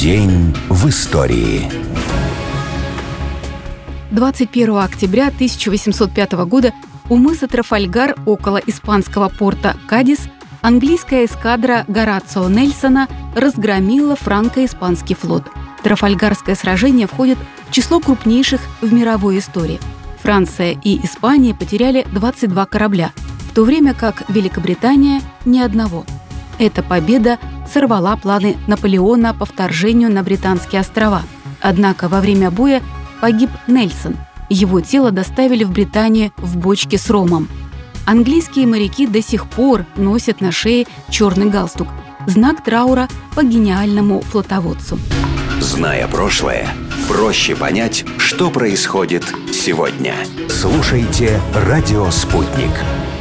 День в истории. 21 октября 1805 года у мыса Трафальгар около испанского порта Кадис английская эскадра Горацио Нельсона разгромила франко-испанский флот. Трафальгарское сражение входит в число крупнейших в мировой истории. Франция и Испания потеряли 22 корабля, в то время как Великобритания – ни одного. Эта победа сорвала планы Наполеона по вторжению на Британские острова. Однако во время боя погиб Нельсон. Его тело доставили в Британию в бочке с ромом. Английские моряки до сих пор носят на шее черный галстук – знак траура по гениальному флотоводцу. Зная прошлое, проще понять, что происходит сегодня. Слушайте «Радио Спутник».